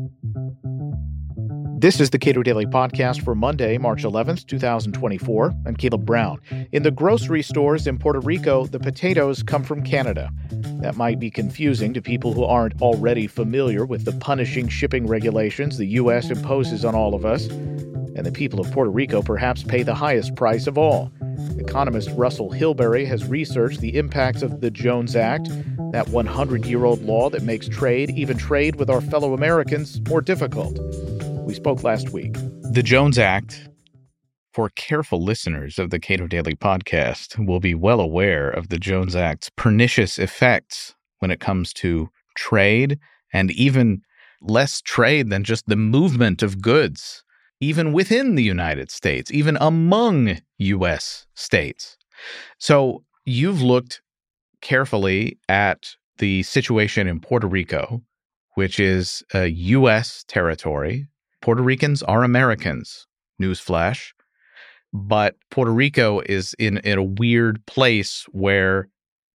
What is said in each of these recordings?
This is the Cato Daily Podcast for Monday, March 11th, 2024. I'm Caleb Brown. In the grocery stores in Puerto Rico, the potatoes come from Canada. That might be confusing to people who aren't already familiar with the punishing shipping regulations the U.S. imposes on all of us. And the people of Puerto Rico perhaps pay the highest price of all. Economist Russell Hilberry has researched the impacts of the Jones Act, that 100-year-old law that makes trade, even trade with our fellow Americans, more difficult. We spoke last week. The Jones Act, for careful listeners of the Cato Daily Podcast, will be well aware of the Jones Act's pernicious effects when it comes to trade, and even less trade than just the movement of goods, even within the United States, even among U.S. states. So you've looked carefully at the situation in Puerto Rico, which is a U.S. territory. Puerto Ricans are Americans, newsflash, but Puerto Rico is in a weird place where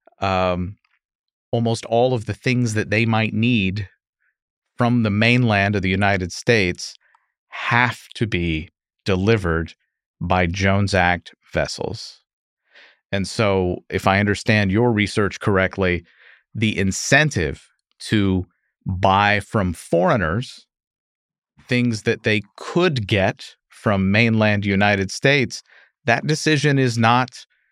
almost all of the things that they might need from the mainland of the United States have to be delivered by Jones Act vessels. And so, if I understand your research correctly, the incentive to buy from foreigners things that they could get from mainland United States, that decision is not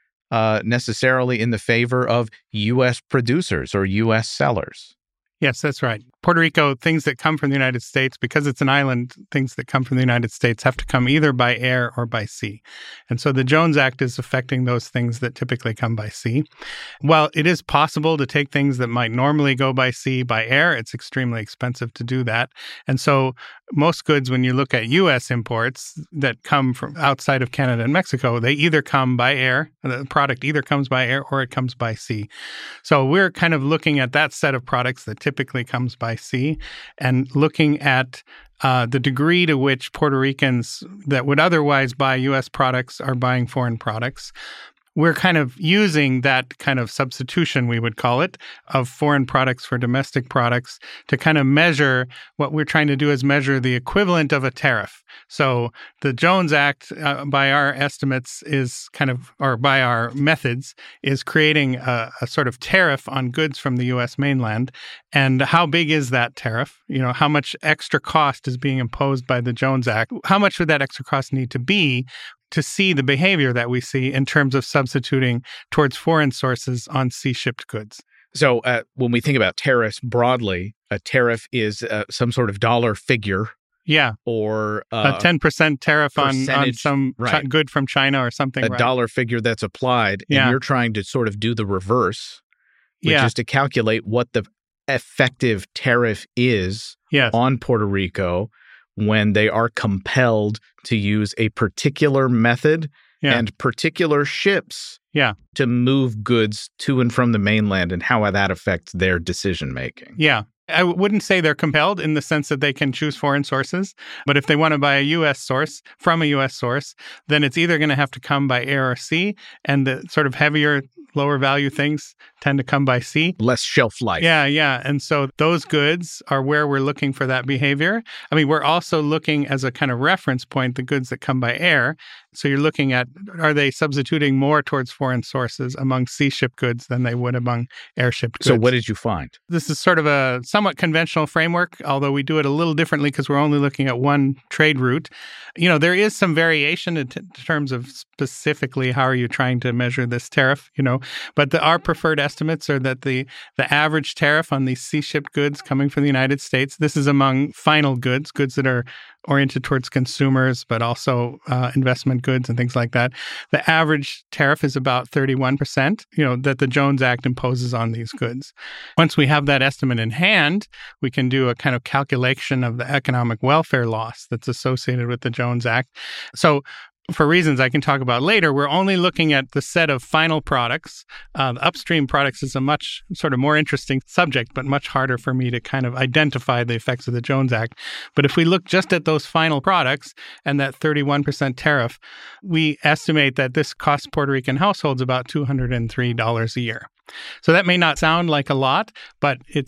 necessarily in the favor of U.S. producers or U.S. sellers. Yes, that's right. Puerto Rico, things that come from the United States, because it's an island, things that come from the United States have to come either by air or by sea. And so the Jones Act is affecting those things that typically come by sea. While it is possible to take things that might normally go by sea by air, it's extremely expensive to do that. And so most goods, when you look at U.S. imports that come from outside of Canada and Mexico, they either come by air, the product either comes by air or it comes by sea. So we're kind of looking at that set of products that typically comes by sea and looking at the degree to which Puerto Ricans that would otherwise buy U.S. products are buying foreign products. We're kind of using that kind of substitution, we would call it, of foreign products for domestic products to kind of measure. What we're trying to do is measure the equivalent of a tariff. So the Jones Act, by our estimates, is kind of, or by our methods, is creating a sort of tariff on goods from the U.S. mainland. And how big is that tariff? You know, how much extra cost is being imposed by the Jones Act? How much would that extra cost need to be to see the behavior that we see in terms of substituting towards foreign sources on sea-shipped goods? So when we think about tariffs broadly, a tariff is some sort of dollar figure. Yeah. Or a 10% tariff on some good from China or something. A dollar figure that's applied. And you're trying to sort of do the reverse, which is to calculate what the effective tariff is on Puerto Rico when they are compelled to use a particular method and particular ships to move goods to and from the mainland, and how that affects their decision-making. Yeah. I wouldn't say they're compelled in the sense that they can choose foreign sources, but if they want to buy a U.S. source from a U.S. source, then it's either going to have to come by air or sea, and the sort of heavier, lower value things tend to come by sea. Less shelf life. Yeah. And so those goods are where we're looking for that behavior. I mean, we're also looking as a kind of reference point, the goods that come by air. So you're looking at, are they substituting more towards foreign sources among sea-shipped goods than they would among air-shipped goods? So what did you find? This is sort of a somewhat conventional framework, although we do it a little differently because we're only looking at one trade route. You know, there is some variation in terms of specifically how are you trying to measure this tariff, but our preferred estimates are that the average tariff on these sea-shipped goods coming from the United States, this is among final goods that are oriented towards consumers, but also investment goods and things like that. The average tariff is about 31%, that the Jones Act imposes on these goods. Once we have that estimate in hand, we can do a kind of calculation of the economic welfare loss that's associated with the Jones Act. So for reasons I can talk about later, we're only looking at the set of final products. The upstream products is a much sort of more interesting subject, but much harder for me to kind of identify the effects of the Jones Act. But if we look just at those final products and that 31% tariff, we estimate that this costs Puerto Rican households about $203 a year. So that may not sound like a lot, but it's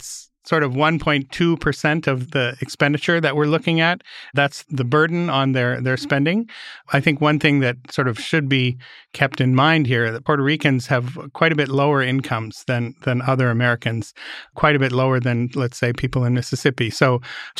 sort of 1.2% of the expenditure that we're looking at. That's the burden on their spending. I think one thing that sort of should be kept in mind here, that Puerto Ricans have quite a bit lower incomes than other Americans, quite a bit lower than, let's say, people in Mississippi. So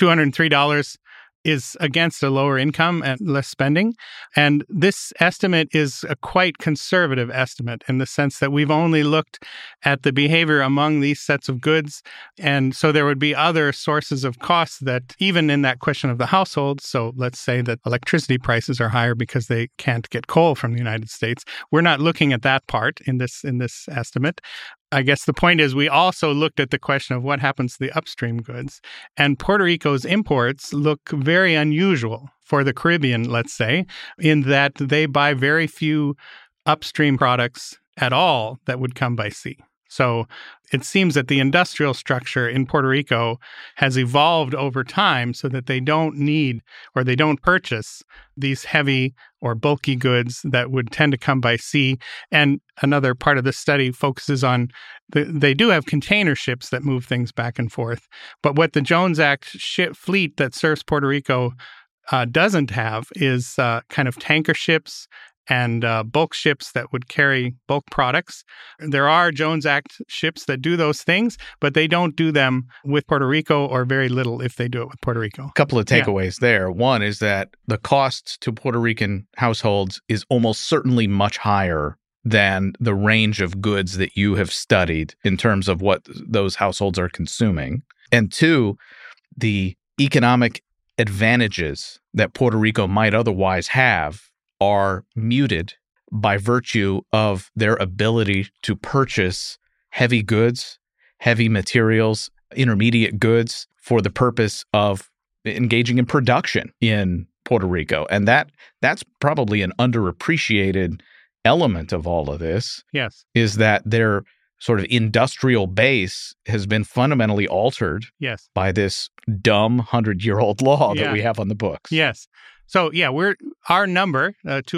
$203 is against a lower income and less spending. And this estimate is a quite conservative estimate in the sense that we've only looked at the behavior among these sets of goods. And so there would be other sources of costs that even in that question of the households, so let's say that electricity prices are higher because they can't get coal from the United States. We're not looking at that part in this estimate. I guess the point is we also looked at the question of what happens to the upstream goods. And Puerto Rico's imports look very unusual for the Caribbean, let's say, in that they buy very few upstream products at all that would come by sea. So it seems that the industrial structure in Puerto Rico has evolved over time so that they don't need or they don't purchase these heavy or bulky goods that would tend to come by sea. And another part of the study focuses on they do have container ships that move things back and forth. But what the Jones Act ship fleet that serves Puerto Rico doesn't have is kind of tanker ships and bulk ships that would carry bulk products. There are Jones Act ships that do those things, but they don't do them with Puerto Rico, or very little if they do it with Puerto Rico. A couple of takeaways there. One is that the cost to Puerto Rican households is almost certainly much higher than the range of goods that you have studied in terms of what those households are consuming. And two, the economic advantages that Puerto Rico might otherwise have are muted by virtue of their ability to purchase heavy goods, heavy materials, intermediate goods for the purpose of engaging in production in Puerto Rico. And that's probably an underappreciated element of all of this. Yes. Is that their sort of industrial base has been fundamentally altered by this dumb 100-year-old law that we have on the books. Yes. So, our number,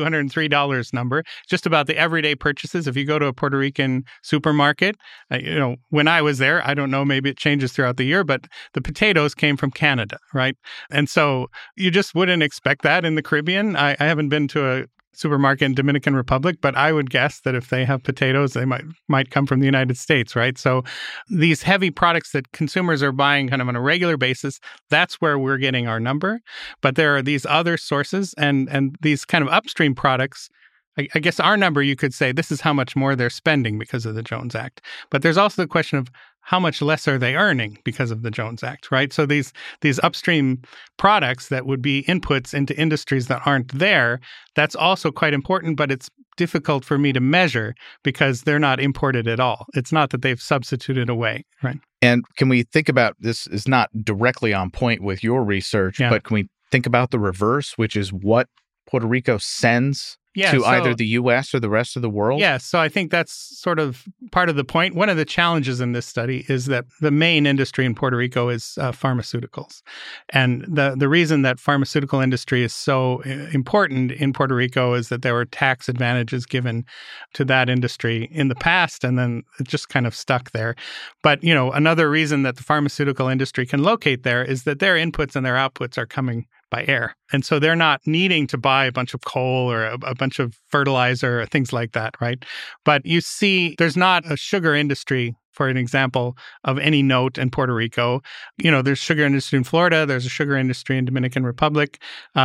$203 number, just about the everyday purchases. If you go to a Puerto Rican supermarket, when I was there, I don't know, maybe it changes throughout the year, but the potatoes came from Canada, right? And so you just wouldn't expect that in the Caribbean. I haven't been to a supermarket in Dominican Republic, but I would guess that if they have potatoes, they might come from the United States, right? So these heavy products that consumers are buying kind of on a regular basis, that's where we're getting our number. But there are these other sources and these kind of upstream products. I guess our number, you could say, this is how much more they're spending because of the Jones Act. But there's also the question of how much less are they earning because of the Jones Act, right? So these upstream products that would be inputs into industries that aren't there, that's also quite important, but it's difficult for me to measure because they're not imported at all. It's not that they've substituted away, right? And can we think about, this is not directly on point with your research, but can we think about the reverse, which is what Puerto Rico sends to either the U.S. or the rest of the world? Yes. So I think that's sort of part of the point. One of the challenges in this study is that the main industry in Puerto Rico is pharmaceuticals. And the reason that pharmaceutical industry is so important in Puerto Rico is that there were tax advantages given to that industry in the past, and then it just kind of stuck there. But, another reason that the pharmaceutical industry can locate there is that their inputs and their outputs are coming by air. And so they're not needing to buy a bunch of coal or a bunch of fertilizer or things like that, right? But you see, there's not a sugar industry, for an example, of any note in Puerto Rico. There's sugar industry in Florida. There's a sugar industry in Dominican Republic.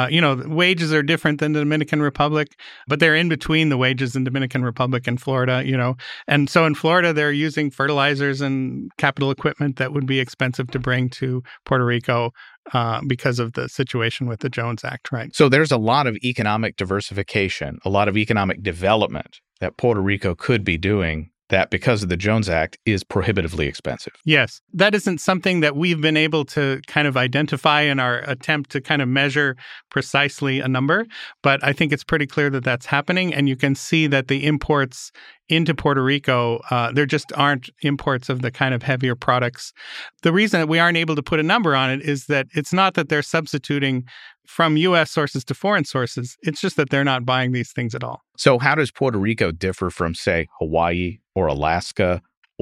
Wages are different than the Dominican Republic, but they're in between the wages in Dominican Republic and Florida, And so in Florida, they're using fertilizers and capital equipment that would be expensive to bring to Puerto Rico because of the situation with the Jones Act, right? So there's a lot of economic diversification, a lot of economic development that Puerto Rico could be doing that, because of the Jones Act, is prohibitively expensive. Yes. That isn't something that we've been able to kind of identify in our attempt to kind of measure precisely a number, but I think it's pretty clear that that's happening, and you can see that the imports into Puerto Rico, there just aren't imports of the kind of heavier products. The reason that we aren't able to put a number on it is that it's not that they're substituting from U.S. sources to foreign sources. It's just that they're not buying these things at all. So how does Puerto Rico differ from, say, Hawaii or Alaska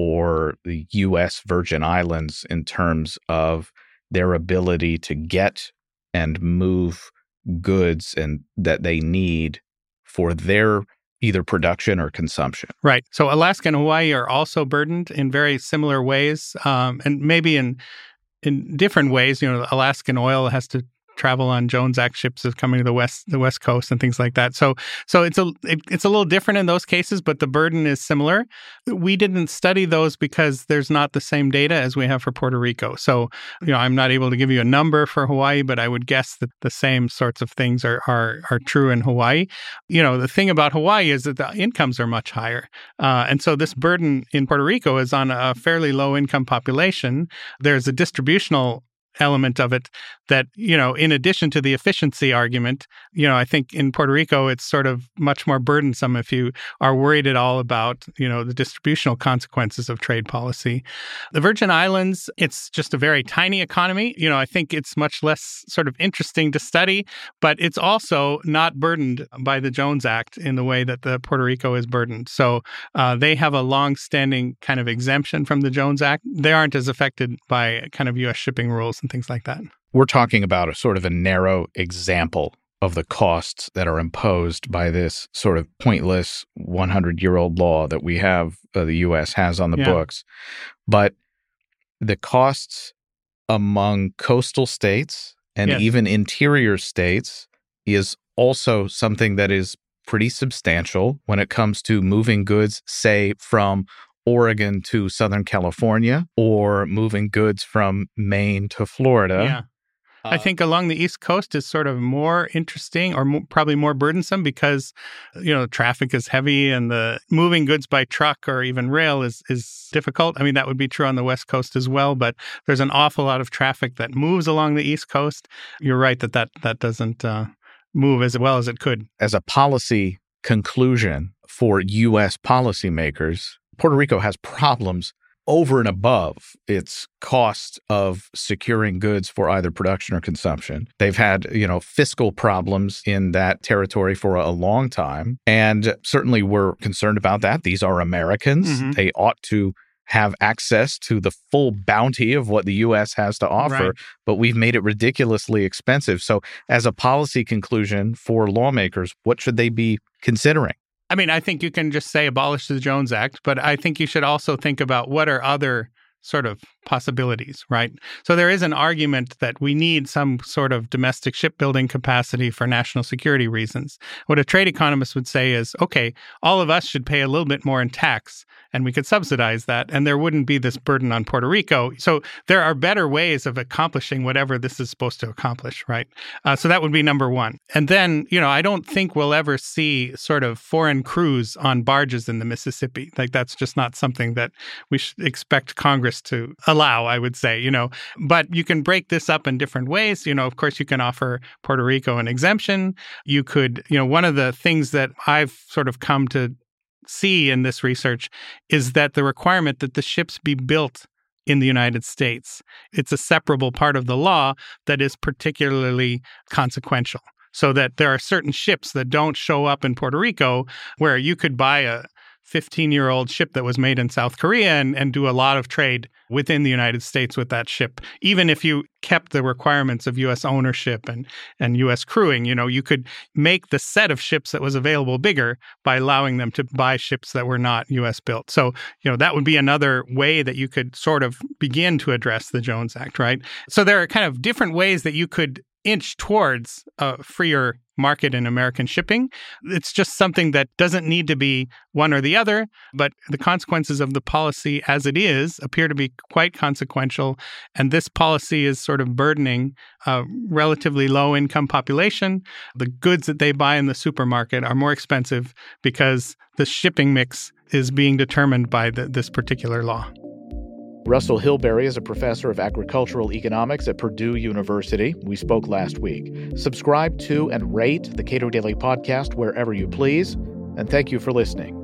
or the U.S. Virgin Islands in terms of their ability to get and move goods and that they need for their either production or consumption. Right. So Alaska and Hawaii are also burdened in very similar ways, and maybe in different ways. Alaskan oil has to travel on Jones Act ships is coming to the west coast and things like that. So it's a little different in those cases, but the burden is similar. We didn't study those because there's not the same data as we have for Puerto Rico. So I'm not able to give you a number for Hawaii, but I would guess that the same sorts of things are true in Hawaii. The thing about Hawaii is that the incomes are much higher, and so this burden in Puerto Rico is on a fairly low income population. There's a distributional element of it that, in addition to the efficiency argument, I think in Puerto Rico, it's sort of much more burdensome if you are worried at all about, the distributional consequences of trade policy. The Virgin Islands, it's just a very tiny economy. I think it's much less sort of interesting to study, but it's also not burdened by the Jones Act in the way that the Puerto Rico is burdened. So they have a long-standing kind of exemption from the Jones Act. They aren't as affected by kind of U.S. shipping rules and things like that. We're talking about a sort of a narrow example of the costs that are imposed by this sort of pointless 100-year-old law that we have, the U.S. has on the books. But the costs among coastal states and even interior states is also something that is pretty substantial when it comes to moving goods, say, from Oregon to Southern California or moving goods from Maine to Florida. Yeah. I think along the East Coast is sort of more interesting or probably more burdensome because, traffic is heavy and the moving goods by truck or even rail is difficult. I mean, that would be true on the West Coast as well, but there's an awful lot of traffic that moves along the East Coast. You're right that doesn't move as well as it could. As a policy conclusion for U.S. policymakers, Puerto Rico has problems over and above its cost of securing goods for either production or consumption. They've had, fiscal problems in that territory for a long time. And certainly we're concerned about that. These are Americans. Mm-hmm. They ought to have access to the full bounty of what the U.S. has to offer, right. But we've made it ridiculously expensive. So as a policy conclusion for lawmakers, what should they be considering? I mean, I think you can just say abolish the Jones Act, but I think you should also think about what are other sort of possibilities, right? So there is an argument that we need some sort of domestic shipbuilding capacity for national security reasons. What a trade economist would say is, okay, all of us should pay a little bit more in tax, and we could subsidize that, and there wouldn't be this burden on Puerto Rico. So there are better ways of accomplishing whatever this is supposed to accomplish, right? So that would be number one. And then, I don't think we'll ever see sort of foreign crews on barges in the Mississippi. Like, that's just not something that we should expect Congress to allow, I would say, But you can break this up in different ways. Of course, you can offer Puerto Rico an exemption. You could, one of the things that I've sort of come to see in this research is that the requirement that the ships be built in the United States, it's a separable part of the law that is particularly consequential. So that there are certain ships that don't show up in Puerto Rico where you could buy a 15-year-old ship that was made in South Korea and do a lot of trade within the United States with that ship. Even if you kept the requirements of U.S. ownership and U.S. crewing, you could make the set of ships that was available bigger by allowing them to buy ships that were not U.S. built. So, that would be another way that you could sort of begin to address the Jones Act, right? So there are kind of different ways that you could inch towards a freer market in American shipping. It's just something that doesn't need to be one or the other, but the consequences of the policy as it is appear to be quite consequential. And this policy is sort of burdening a relatively low-income population. The goods that they buy in the supermarket are more expensive because the shipping mix is being determined by this particular law. Russell Hilberry is a professor of agricultural economics at Purdue University. We spoke last week. Subscribe to and rate the Cato Daily Podcast wherever you please, and thank you for listening.